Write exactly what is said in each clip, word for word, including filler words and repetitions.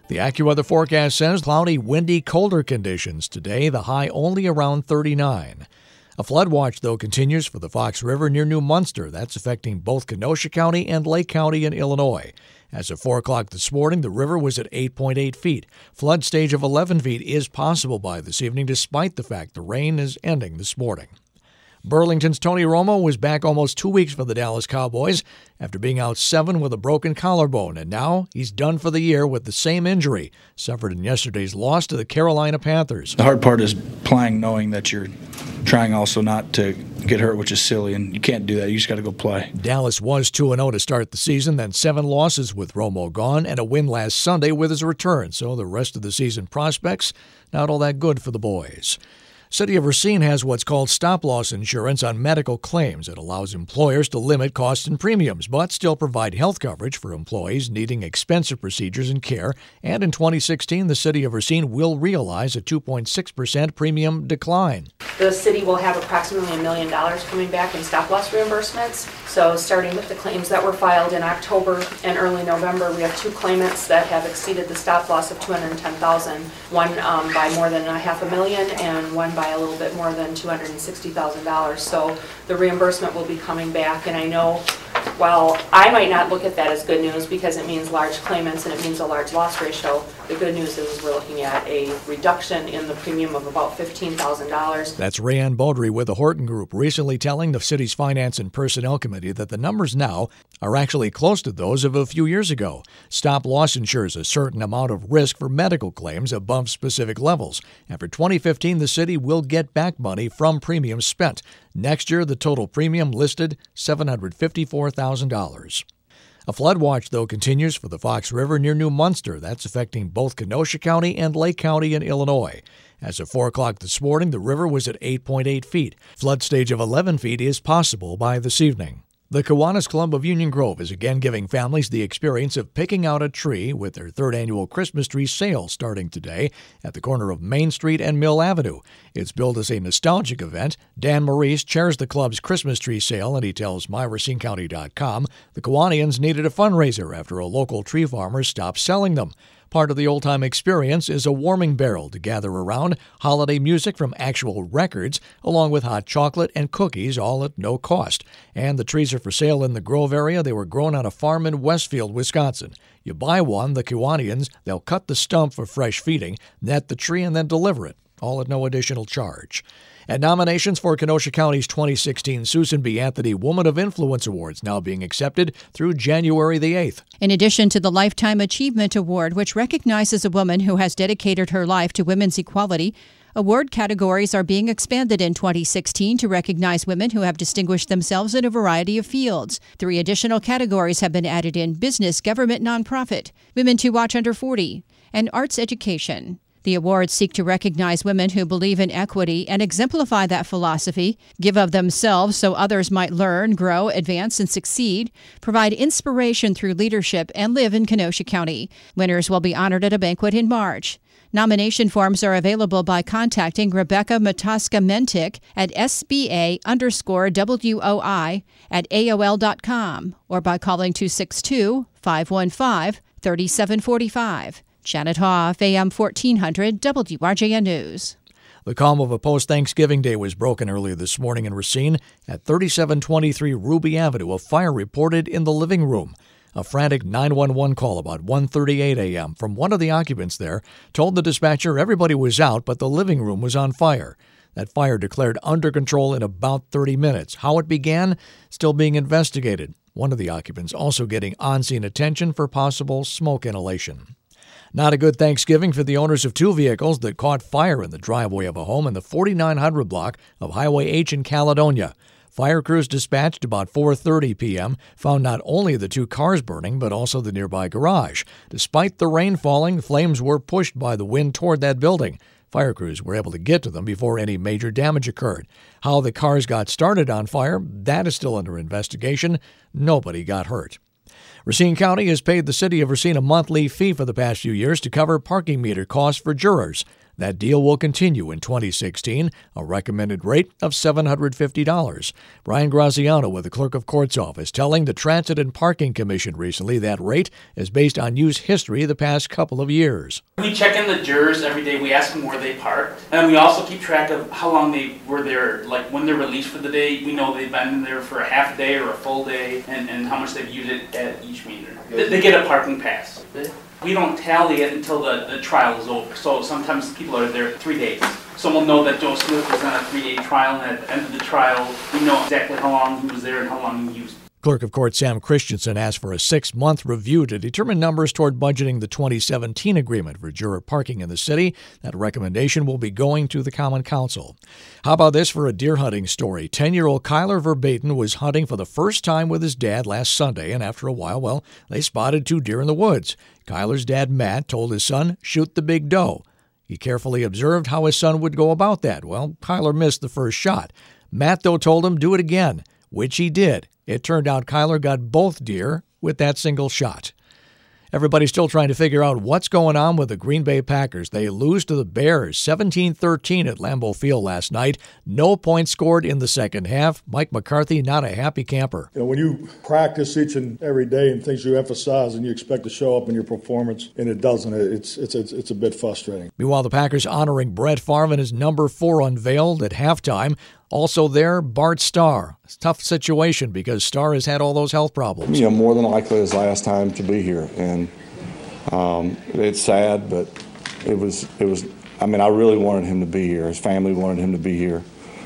The AccuWeather forecast says cloudy, windy, colder conditions today, the high only around thirty-nine. A flood watch, though, continues for the Fox River near New Munster. That's affecting both Kenosha County and Lake County in Illinois. As of four o'clock this morning, the river was at eight point eight feet. Flood stage of eleven feet is possible by this evening, despite the fact the rain is ending this morning. Burlington's Tony Romo was back almost two weeks for the Dallas Cowboys after being out seven with a broken collarbone, and now he's done for the year with the same injury suffered in yesterday's loss to the Carolina Panthers. The hard part is playing knowing that you're trying also not to get hurt, which is silly, and you can't do that. You just got to go play. Dallas was two and oh to start the season, then seven losses with Romo gone, and a win last Sunday with his return, so the rest of the season prospects not all that good for the boys. City of Racine has what's called stop-loss insurance on medical claims. It allows employers to limit costs and premiums, but still provide health coverage for employees needing expensive procedures and care. And in twenty sixteen, the City of Racine will realize a two point six percent premium decline. The city will have approximately a million dollars coming back in stop-loss reimbursements. So starting with the claims that were filed in October and early November, we have two claimants that have exceeded the stop-loss of two hundred ten thousand dollars, one um, by more than a half a million and one by a little bit more than two hundred sixty thousand dollars. So the reimbursement will be coming back, and I know while I might not look at that as good news because it means large claimants and it means a large loss ratio, the good news is we're looking at a reduction in the premium of about fifteen thousand dollars. That's Rayanne Beaudry with the Horton Group, recently telling the city's Finance and Personnel Committee that the numbers now are actually close to those of a few years ago. Stop loss insures a certain amount of risk for medical claims above specific levels. And for twenty fifteen, the city will get back money from premiums spent. Next year, the total premium listed seven hundred fifty-four thousand dollars. A flood watch, though, continues for the Fox River near New Munster. That's affecting both Kenosha County and Lake County in Illinois. As of four o'clock this morning, the river was at eight point eight feet. Flood stage of eleven feet is possible by this evening. The Kiwanis Club of Union Grove is again giving families the experience of picking out a tree with their third annual Christmas tree sale starting today at the corner of Main Street and Mill Avenue. It's billed as a nostalgic event. Dan Maurice chairs the club's Christmas tree sale, and he tells my racine county dot com the Kiwanians needed a fundraiser after a local tree farmer stopped selling them. Part of the old-time experience is a warming barrel to gather around, holiday music from actual records, along with hot chocolate and cookies, all at no cost. And the trees are for sale in the Grove area. They were grown on a farm in Westfield, Wisconsin. You buy one, the Kiwanians, they'll cut the stump for fresh feeding, net the tree, and then deliver it, all at no additional charge. And nominations for Kenosha County's twenty sixteen Susan B. Anthony Woman of Influence Awards now being accepted through January the eighth. In addition to the Lifetime Achievement Award, which recognizes a woman who has dedicated her life to women's equality, award categories are being expanded in twenty sixteen to recognize women who have distinguished themselves in a variety of fields. Three additional categories have been added in business, government, nonprofit, women to watch under forty, and arts education. The awards seek to recognize women who believe in equity and exemplify that philosophy, give of themselves so others might learn, grow, advance, and succeed, provide inspiration through leadership, and live in Kenosha County. Winners will be honored at a banquet in March. Nomination forms are available by contacting Rebecca Mataska-Mentic at sba underscore WOI at A O L dot com or by calling two six two, five one five, three seven four five. Janet Hoff, A M fourteen hundred, W R J N News. The calm of a post-Thanksgiving day was broken earlier this morning in Racine. At thirty-seven twenty-three Ruby Avenue, a fire reported in the living room. A frantic nine one one call about one thirty-eight a.m. from one of the occupants there told the dispatcher everybody was out, but the living room was on fire. That fire declared under control in about thirty minutes. How it began, still being investigated. One of the occupants also getting on-scene attention for possible smoke inhalation. Not a good Thanksgiving for the owners of two vehicles that caught fire in the driveway of a home in the forty-nine hundred block of Highway H in Caledonia. Fire crews dispatched about four thirty p.m. found not only the two cars burning, but also the nearby garage. Despite the rain falling, flames were pushed by the wind toward that building. Fire crews were able to get to them before any major damage occurred. How the cars got started on fire, that is still under investigation. Nobody got hurt. Racine County has paid the city of Racine a monthly fee for the past few years to cover parking meter costs for jurors. That deal will continue in twenty sixteen, a recommended rate of seven hundred fifty dollars. Brian Graziano with the Clerk of Court's office telling the Transit and Parking Commission recently that rate is based on use history the past couple of years. We check in the jurors every day. We ask them where they parked, and we also keep track of how long they were there, like when they're released for the day. We know they've been there for a half day or a full day, and, and how much they've used it at each meter. They, they get a parking pass. We don't tally it until the, the trial is over. So sometimes people are there three days. So we'll know that Joe Smith was on a three-day trial, and at the end of the trial, we know exactly how long he was there and how long he used it. Clerk of Court Sam Christensen asked for a six-month review to determine numbers toward budgeting the twenty seventeen agreement for juror parking in the city. That recommendation will be going to the Common Council. How about this for a deer hunting story? ten-year-old Kyler Verbaten was hunting for the first time with his dad last Sunday, and after a while, well, they spotted two deer in the woods. Kyler's dad, Matt, told his son, "Shoot the big doe." He carefully observed how his son would go about that. Well, Kyler missed the first shot. Matt, though, told him, "Do it again," which he did. It turned out Kyler got both deer with that single shot. Everybody's still trying to figure out what's going on with the Green Bay Packers. They lose to the Bears seventeen thirteen at Lambeau Field last night. No points scored in the second half. Mike McCarthy not a happy camper. You know, when you practice each and every day and things you emphasize and you expect to show up in your performance and it doesn't, it's it's it's, it's a bit frustrating. Meanwhile, the Packers honoring Brett Favre and his number four unveiled at halftime. Also there, Bart Starr. It's a tough situation because Starr has had all those health problems. You know, more than likely his last time to be here, and um, it's sad, but it was. It was. I mean, I really wanted him to be here. His family wanted him to be here,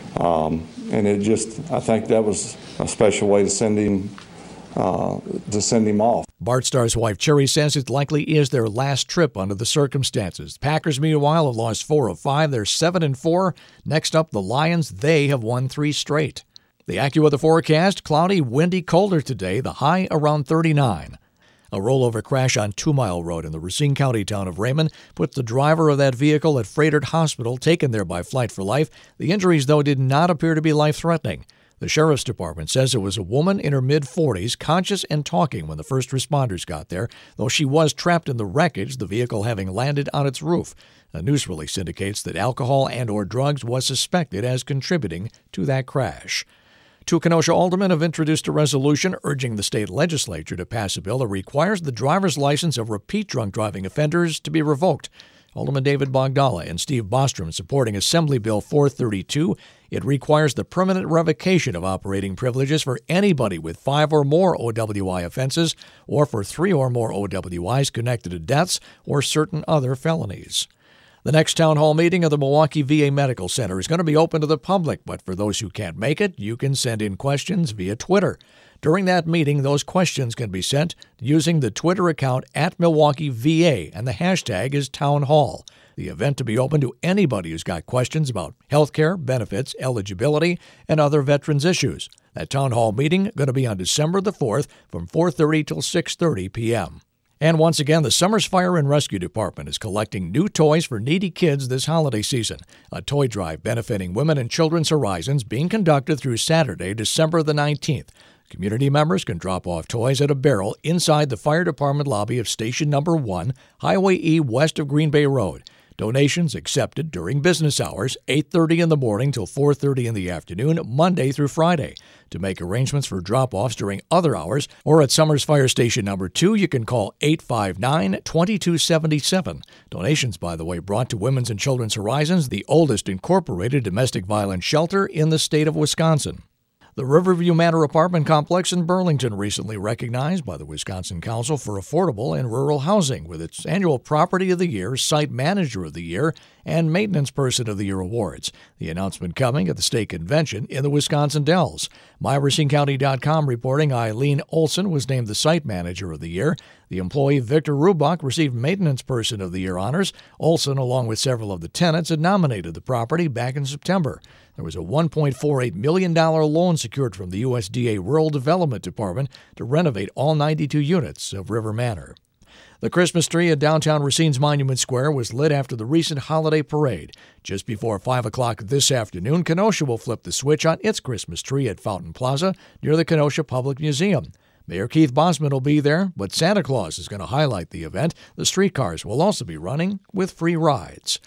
um, and it just. I think that was a special way to send him. Uh, to send him off. Bart Starr's wife, Cherry, says it likely is their last trip under the circumstances. Packers, meanwhile, have lost four of five. They're seven and four. Next up, the Lions. They have won three straight. The AccuWeather forecast, cloudy, windy, colder today. The high around thirty-nine. A rollover crash on Two Mile Road in the Racine County town of Raymond put the driver of that vehicle at Freighted Hospital, taken there by Flight for Life. The injuries, though, did not appear to be life-threatening. The Sheriff's Department says it was a woman in her mid-forties, conscious and talking when the first responders got there, though she was trapped in the wreckage, the vehicle having landed on its roof. A news release indicates that alcohol and or drugs was suspected as contributing to that crash. Two Kenosha aldermen have introduced a resolution urging the state legislature to pass a bill that requires the driver's license of repeat drunk driving offenders to be revoked. Alderman David Bogdala and Steve Bostrom supporting Assembly Bill four thirty-two. It requires the permanent revocation of operating privileges for anybody with five or more O W I offenses or for three or more O W Is connected to deaths or certain other felonies. The next town hall meeting of the Milwaukee V A Medical Center is going to be open to the public, but for those who can't make it, you can send in questions via Twitter. During that meeting, those questions can be sent using the Twitter account at Milwaukee V A, and the hashtag is Town Hall. The event to be open to anybody who's got questions about health care, benefits, eligibility, and other veterans issues. That town hall meeting going to be on December the fourth from four thirty till six thirty p.m. And once again, the Summers Fire and Rescue Department is collecting new toys for needy kids this holiday season. A toy drive benefiting Women and Children's Horizons being conducted through Saturday, December the nineteenth. Community members can drop off toys at a barrel inside the fire department lobby of Station Number one, Highway E west of Green Bay Road. Donations accepted during business hours, eight thirty in the morning till four thirty in the afternoon, Monday through Friday. To make arrangements for drop-offs during other hours or at Summers Fire Station Number two, you can call eight five nine, two two seven seven. Donations, by the way, brought to Women's and Children's Horizons, the oldest incorporated domestic violence shelter in the state of Wisconsin. The Riverview Manor apartment complex in Burlington recently recognized by the Wisconsin Council for Affordable and Rural Housing with its annual Property of the Year, Site Manager of the Year, and Maintenance Person of the Year awards. The announcement coming at the state convention in the Wisconsin Dells. My Racine County dot com reporting Eileen Olson was named the Site Manager of the Year. The employee Victor Rubach received Maintenance Person of the Year honors. Olson, along with several of the tenants, had nominated the property back in September. There was a one point four eight million dollars loan secured from the U S D A Rural Development Department to renovate all ninety-two units of River Manor. The Christmas tree at downtown Racine's Monument Square was lit after the recent holiday parade. Just before five o'clock this afternoon, Kenosha will flip the switch on its Christmas tree at Fountain Plaza near the Kenosha Public Museum. Mayor Keith Bosman will be there, but Santa Claus is going to highlight the event. The streetcars will also be running with free rides.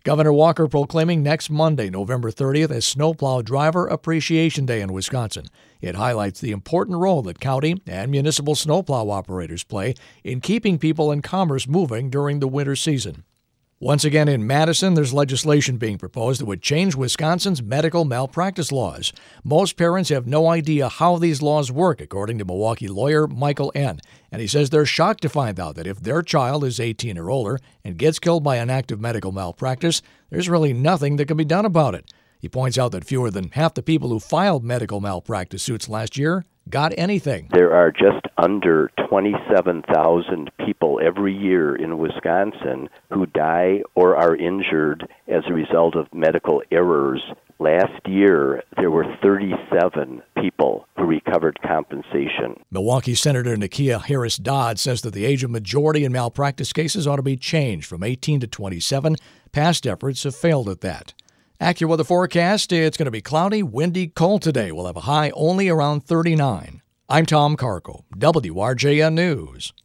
Governor Walker proclaiming next Monday, November thirtieth, as Snowplow Driver Appreciation Day in Wisconsin. It highlights the important role that county and municipal snowplow operators play in keeping people and commerce moving during the winter season. Once again in Madison, there's legislation being proposed that would change Wisconsin's medical malpractice laws. Most parents have no idea how these laws work, according to Milwaukee lawyer Michael N. And he says they're shocked to find out that if their child is eighteen or older and gets killed by an act of medical malpractice, there's really nothing that can be done about it. He points out that fewer than half the people who filed medical malpractice suits last year got anything. There are just under twenty-seven thousand people every year in Wisconsin who die or are injured as a result of medical errors. Last year, there were thirty-seven people who recovered compensation. Milwaukee Senator Nakia Harris Dodd says that the age of majority in malpractice cases ought to be changed from eighteen to twenty-seven. Past efforts have failed at that. AccuWeather forecast, it's going to be cloudy, windy, cold today. We'll have a high only around thirty-nine. I'm Tom Carco, W R J N News.